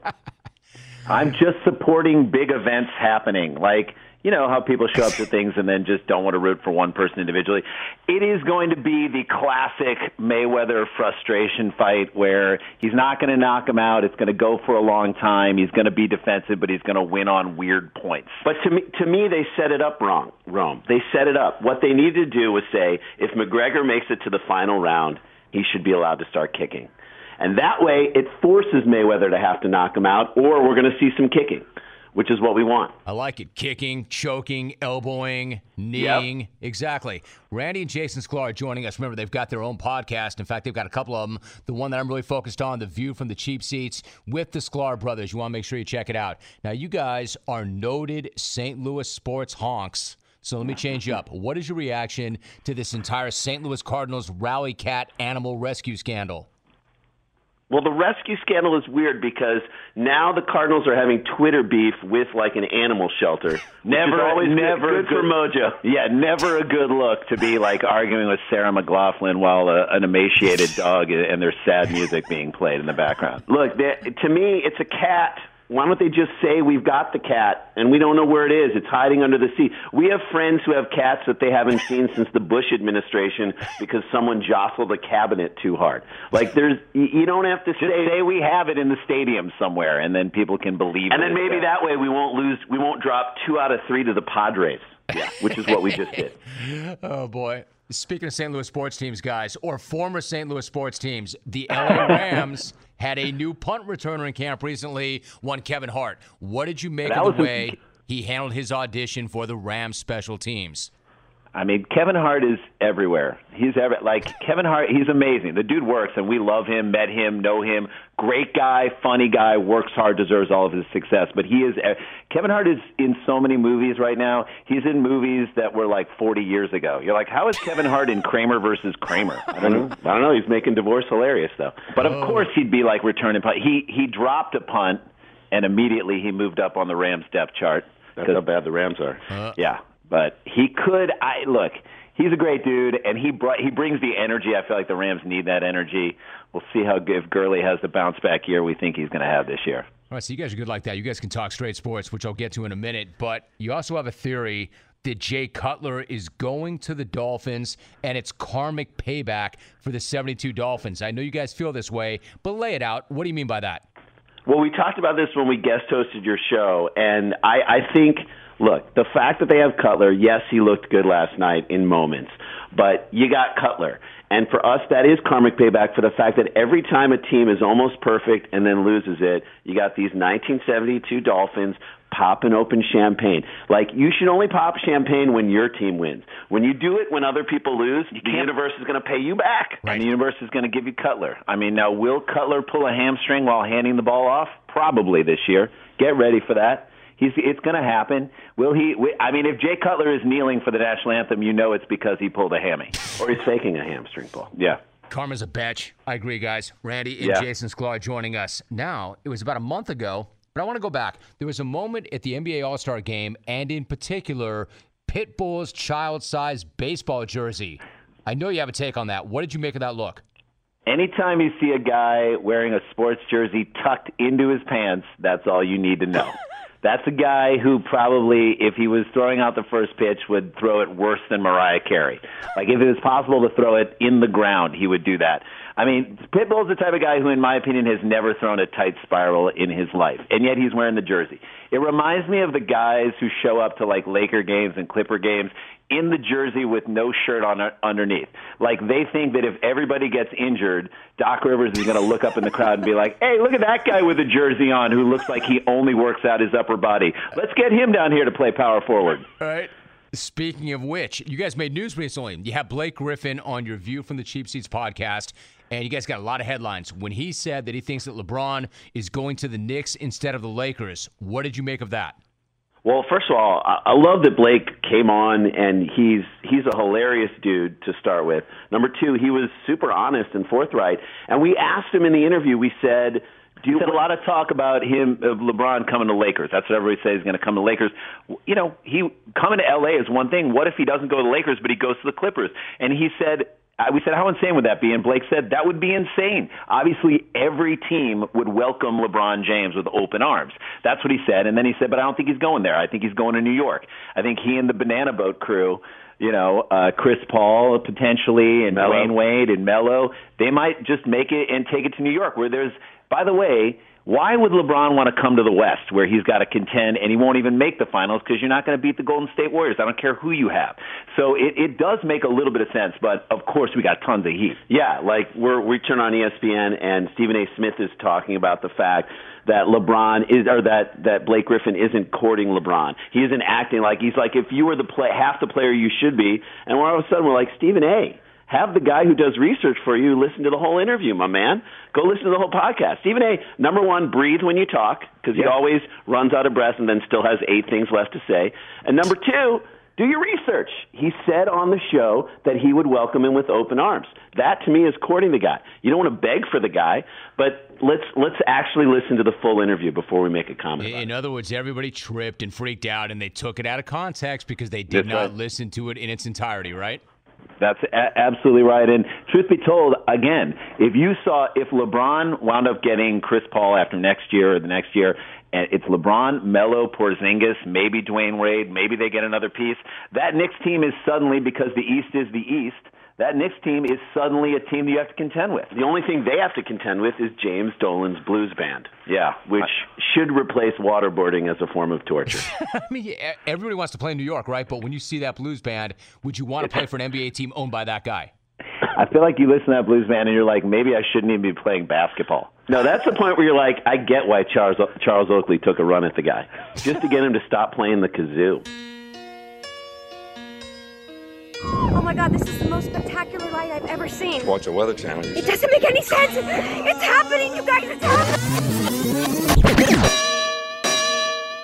I'm just supporting big events happening. Like, you know how people show up to things and then just don't want to root for one person individually. It is going to be the classic Mayweather frustration fight where he's not going to knock him out. It's going to go for a long time. He's going to be defensive, but he's going to win on weird points. But to me, to me, they set it up wrong, Rome. They set it up. What they needed to do was say, if McGregor makes it to the final round, he should be allowed to start kicking. And that way, it forces Mayweather to have to knock him out, or we're going to see some kicking, which is what we want. I like it. Kicking, choking, elbowing, kneeing. Yep. Exactly. Randy and Jason Sklar are joining us. Remember, they've got their own podcast. In fact, they've got a couple of them. The one that I'm really focused on, The View from the Cheap Seats with the Sklar brothers. You want to make sure you check it out. Now, you guys are noted Saint Louis sports honks. So let me change you up. What is your reaction to this entire Saint Louis Cardinals rally cat animal rescue scandal? Well, the rescue scandal is weird because now the Cardinals are having Twitter beef with like an animal shelter. Never, always never good, good for mojo. Yeah, never a good look to be like arguing with Sarah McLachlan while a, an emaciated dog and there's sad music being played in the background. Look, to me, it's a cat. Why don't they just say we've got the cat and we don't know where it is? It's hiding under the seat. We have friends who have cats that they haven't seen since the Bush administration because someone jostled a cabinet too hard. Like there's, you don't have to just say, say we have it in the stadium somewhere, and then people can believe. And then maybe that way we won't lose. We won't drop two out of three to the Padres. Yeah, which is what we just did. Oh boy. Speaking of Saint Louis sports teams, guys, or former Saint Louis sports teams, the L A Rams had a new punt returner in camp recently, one Kevin Hart. What did you make that of the way a... he handled his audition for the Rams special teams? I mean, Kevin Hart is everywhere. He's ever like Kevin Hart. He's amazing. The dude works, and we love him, met him, know him. Great guy, funny guy, works hard, deserves all of his success. But he is Kevin Hart is in so many movies right now. He's in movies that were like forty years ago. You're like, how is Kevin Hart in Kramer versus Kramer? I don't know. I don't know. He's making Divorce hilarious though. But of oh. course, he'd be like returning punt. He he dropped a punt, and immediately he moved up on the Rams depth chart. That's how bad the Rams are. Uh. Yeah, but he could. I look. He's a great dude, and he brought, he brings the energy. I feel like the Rams need that energy. We'll see how if Gurley has the bounce back year we think he's going to have this year. All right, so you guys are good like that. You guys can talk straight sports, which I'll get to in a minute. But you also have a theory that Jay Cutler is going to the Dolphins, and it's karmic payback for the seventy-two Dolphins. I know you guys feel this way, but lay it out. What do you mean by that? Well, we talked about this when we guest hosted your show, and I, I think, look, the fact that they have Cutler, yes, he looked good last night in moments, but you got Cutler. And for us, that is karmic payback for the fact that every time a team is almost perfect and then loses it, you got these nineteen seventy-two Dolphins popping open champagne. Like, you should only pop champagne when your team wins. When you do it when other people lose, the universe is going to pay you back. Right. And the universe is going to give you Cutler. I mean, now, will Cutler pull a hamstring while handing the ball off? Probably this year. Get ready for that. He's, it's going to happen. Will he? I mean, if Jay Cutler is kneeling for the national anthem, you know it's because he pulled a hammy. Or he's faking a hamstring pull. Yeah. Karma's a bitch. I agree, guys. Randy and Yeah. Jason Sklar joining us. Now, it was about a month ago, but I want to go back. There was a moment at the N B A All-Star Game, and in particular, Pitbull's child-sized baseball jersey. I know you have a take on that. What did you make of that look? Anytime you see a guy wearing a sports jersey tucked into his pants, that's all you need to know. That's a guy who probably, if he was throwing out the first pitch, would throw it worse than Mariah Carey. Like, if it was possible to throw it in the ground, he would do that. I mean, Pitbull's the type of guy who, in my opinion, has never thrown a tight spiral in his life, and yet he's wearing the jersey. It reminds me of the guys who show up to, like, Laker games and Clipper games in the jersey with no shirt on underneath. Like, they think that if everybody gets injured, Doc Rivers is going to look up in the crowd and be like, hey, look at that guy with a jersey on who looks like he only works out his upper body. Let's get him down here to play power forward. All right. Speaking of which, you guys made news recently. You have Blake Griffin on your View from the Cheap Seats podcast, and you guys got a lot of headlines. When he said that he thinks that LeBron is going to the Knicks instead of the Lakers, what did you make of that? Well, first of all, I love that Blake came on, and he's he's a hilarious dude to start with. Number two, he was super honest and forthright. And we asked him in the interview, we said, do you said a lot of talk about him, of LeBron coming to Lakers. That's what everybody says, he's going to come to Lakers. You know, he coming to L A is one thing. What if he doesn't go to the Lakers, but he goes to the Clippers? And he said, we said, how insane would that be? And Blake said, that would be insane. Obviously, every team would welcome LeBron James with open arms. That's what he said. And then he said, but I don't think he's going there. I think he's going to New York. I think he and the Banana Boat crew, you know, uh, Chris Paul potentially, and Melo. Dwayne Wade and Melo, they might just make it and take it to New York, where there's, by the way, why would LeBron want to come to the West where he's got to contend and he won't even make the finals because you're not going to beat the Golden State Warriors? I don't care who you have. So it, it does make a little bit of sense, but of course we got tons of heat. Yeah, like we're, we turn on E S P N and Stephen A. Smith is talking about the fact that LeBron is, or that, that Blake Griffin isn't courting LeBron. He isn't acting like, he's like, if you were the play, half the player you should be, and all of a sudden we're like, Stephen A., have the guy who does research for you listen to the whole interview, my man. Go listen to the whole podcast. Stephen A., number one, breathe when you talk, because he Yeah. always runs out of breath and then still has eight things left to say. And number two, do your research. He said on the show that he would welcome him with open arms. That, to me, is courting the guy. You don't want to beg for the guy, but let's let's actually listen to the full interview before we make a comment about it. In other words, everybody tripped and freaked out, and they took it out of context because they did That's not right. listen to it in its entirety, right? That's a- absolutely right. And truth be told, again, if you saw, if LeBron wound up getting Chris Paul after next year or the next year, and it's LeBron, Melo, Porzingis, maybe Dwayne Wade, maybe they get another piece, that Knicks team is suddenly, because the East is the East, that Knicks team is suddenly a team that you have to contend with. The only thing they have to contend with is James Dolan's blues band. Yeah. Which should replace waterboarding as a form of torture. I mean, yeah, everybody wants to play in New York, right? But when you see that blues band, would you want to play for an N B A team owned by that guy? I feel like you listen to that blues band and you're like, maybe I shouldn't even be playing basketball. No, that's the point where you're like, I get why Charles Charles Oakley took a run at the guy. Just to get him to stop playing the kazoo. Oh my God, this is the most spectacular light I've ever seen. Watch a Weather Channel. It doesn't make any sense. It's happening, you guys. It's happening.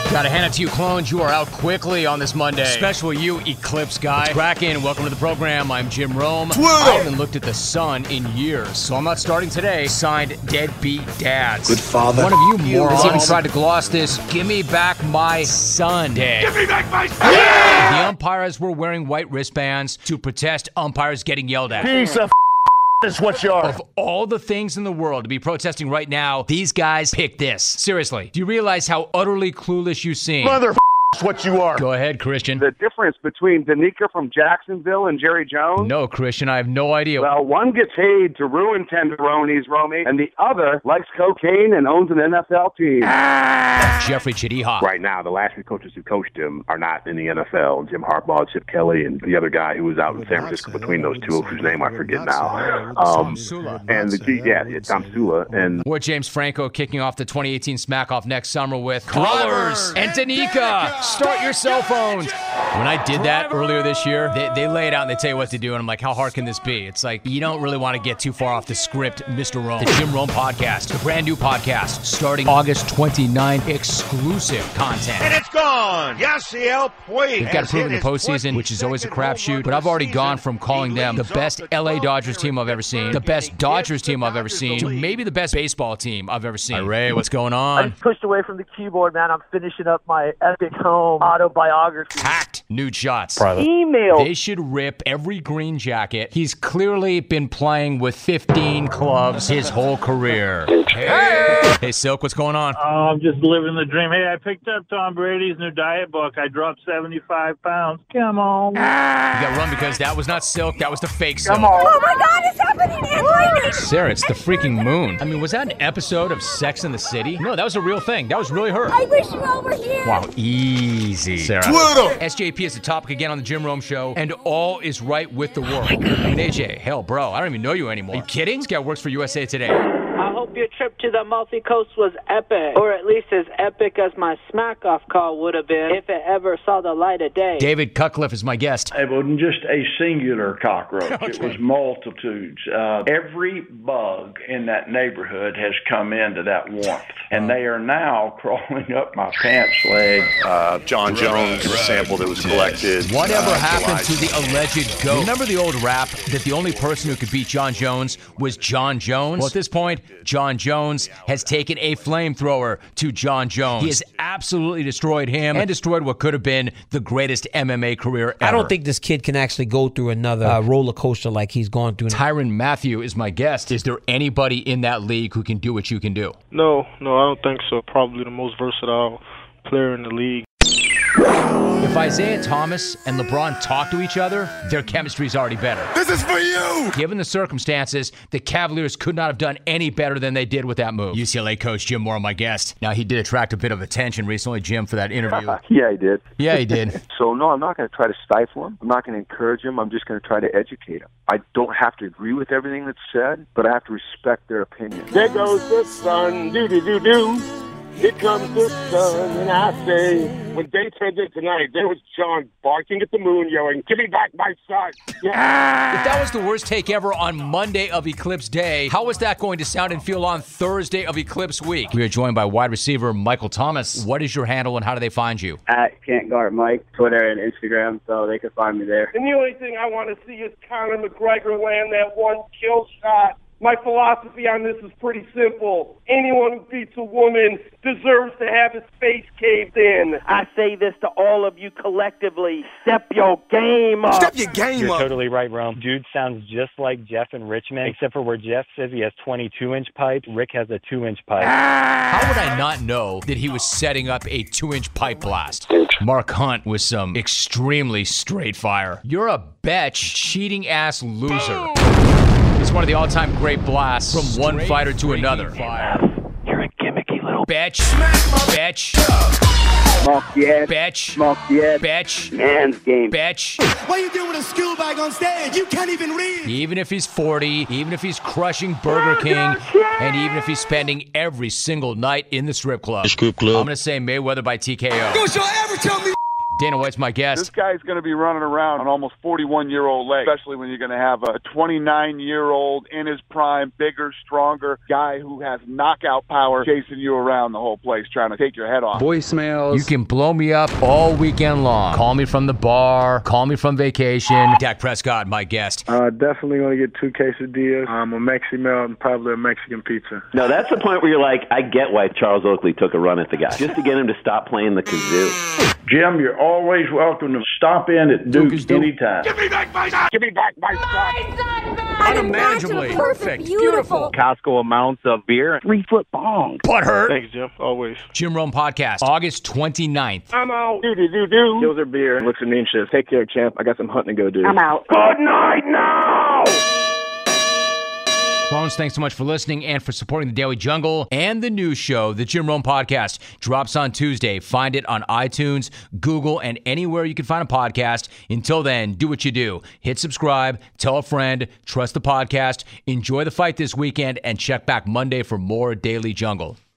Gotta hand it to you, clones. You are out quickly on this Monday. Especially you, Eclipse guy. What's cracking? Welcome to the program. I'm Jim Rome. Twitter. I haven't looked at the sun in years, so I'm not starting today. Signed, Deadbeat Dads. Good father. One of you morons even tried to gloss this. Give me back my son day. Give me back my son! Yeah! The umpires were wearing white wristbands to protest umpires getting yelled at. Piece of is what you are. Of all the things in the world to be protesting right now, these guys picked this. Seriously, do you realize how utterly clueless you seem? Mother is what you are. Go ahead, Christian. The difference between Danica from Jacksonville and Jerry Jones? No, Christian, I have no idea. Well, one gets paid to ruin tenderonis, Romy, and the other likes cocaine and owns an N F L team. Ah! Jeffrey Chadiha. Right now, the last three coaches who coached him are not in the N F L. Jim Harbaugh, Chip Kelly, and the other guy who was out in San Francisco between those two, whose name I forget now. Um, and the yeah, yeah, Tom Sula. And or James Franco kicking off the twenty eighteen Smack Off next summer with Callers and Danica. Start your cell phones. When I did that earlier this year, they, they lay it out and they tell you what to do, and I'm like, how hard can this be? It's like, you don't really want to get too far off the script, Mister Rome. The Jim Rome Podcast, the brand new podcast, starting August twenty-ninth, exclusive content. And it's gone. Yasiel Puig. They've got to prove in the postseason, which is always a crapshoot, but I've already gone from calling them the best L A Dodgers team I've ever seen, the best Dodgers team I've ever seen, to maybe the best baseball team I've ever seen. Hi, Ray, what's going on? I'm pushed away from the keyboard, man. I'm finishing up my epic home autobiography. Hacked nude shots. Private. Email. They should rip every Green Jacket. He's clearly been playing with fifteen clubs his whole career. Hey, hey Silk, what's going on? Oh, I'm just living the dream. Hey, I picked up Tom Brady's new diet book. I dropped seventy-five pounds. Come on. You got to run because that was not Silk. That was the fake Silk. Come on. Oh, my God, it's happening. It's Sarah, it's the freaking moon. I mean, was that an episode of Sex and the City? No, that was a real thing. That was really her. I wish you were over here. Wow, easy, Sarah. Twitter. S J P is the topic again on the Jim Rome Show, and all is right with the world. I mean, A J, hell, bro, I don't even know you anymore. Are you kidding? This guy works for U S A Today. I hope your trip to the multi-coast was epic, or at least as epic as my smack-off call would have been if it ever saw the light of day. David Cutcliffe is my guest. It wasn't just a singular cockroach. Okay. It was multitudes. Uh, every bug in that neighborhood has come into that warmth, and they are now crawling up my pants leg. uh, John Jones sample that was collected. Whatever uh, happened July. to the alleged goat? Remember the old rap that the only person who could beat John Jones was John Jones? Well, at this point, John Jones has taken a flamethrower to John Jones. He has absolutely destroyed him and destroyed what could have been the greatest M M A career ever. I don't think this kid can actually go through another uh, roller coaster like he's gone through. Tyrann Mathieu is my guest. Is there anybody in that league who can do what you can do? No, no, I don't think so. Probably the most versatile player in the league. If Isaiah Thomas and LeBron talk to each other, their chemistry is already better. This is for you! Given the circumstances, the Cavaliers could not have done any better than they did with that move. U C L A coach Jim Moore, my guest. Now, he did attract a bit of attention recently, Jim, for that interview. Yeah, he did. Yeah, he did. So, no, I'm not going to try to stifle him. I'm not going to encourage him. I'm just going to try to educate him. I don't have to agree with everything that's said, but I have to respect their opinion. There goes the sun, doo-doo-doo-doo. Here comes the sun, and I say, when day turned in tonight, there was John barking at the moon, yelling, give me back my son. Yeah. If that was the worst take ever on Monday of Eclipse Day, how is that going to sound and feel on Thursday of Eclipse Week? We are joined by wide receiver Michael Thomas. What is your handle and how do they find you? At Can't Guard Mike, Twitter and Instagram, so they can find me there. And the only thing I want to see is Conor McGregor land that one kill shot. My philosophy on this is pretty simple. Anyone who beats a woman deserves to have his face caved in. I say this to all of you collectively. Step your game up. Step your game You're up. totally right, Rome. Dude sounds just like Jeff in Richmond, except for where Jeff says he has twenty-two inch pipe, Rick has a two inch pipe. How would I not know that he was setting up a two inch pipe blast? Mark Hunt with some extremely straight fire. You're a betch, cheating ass loser. It's one of the all-time great blasts from Straight one fighter to another. Fire. You're a gimmicky little betch. Betch. Monkey Betch. Monkey Betch. Man's game. Betch. What are you doing with a school bag on stage? You can't even read. Even if he's forty, even if he's crushing Burger King, and even if he's spending every single night in the strip club. Strip club. I'm going to say Mayweather by T K O. Don't y'all ever tell me Dana White's my guest. This guy's going to be running around on almost forty-one-year-old legs, especially when you're going to have a twenty-nine-year-old in his prime, bigger, stronger guy who has knockout power chasing you around the whole place, trying to take your head off. Voicemails. You can blow me up all weekend long. Call me from the bar. Call me from vacation. Dak Prescott, my guest. Uh, definitely going to get two quesadillas, um, a Mexi Melt, and probably a Mexican pizza. No, that's the point where you're like, I get why Charles Oakley took a run at the guy. Just to get him to stop playing the kazoo. Jim, you're always welcome to stop in at Duke's Duke anytime. Give me back my son! Give me back my son! Unimaginably perfect. Beautiful. Costco amounts of beer. Three foot bong. Butt hurt. Thanks, Jim. Always. Jim Rome Podcast, August twenty-ninth. I'm out. Do do do do. Kills her beer. Looks at me and says, "Take care, champ. I got some hunting to go do." I'm out. Good night now! Clones, thanks so much for listening and for supporting the Daily Jungle and the new show. The Jim Rome Podcast drops on Tuesday. Find it on iTunes, Google, and anywhere you can find a podcast. Until then, do what you do. Hit subscribe, tell a friend, trust the podcast, enjoy the fight this weekend, and check back Monday for more Daily Jungle.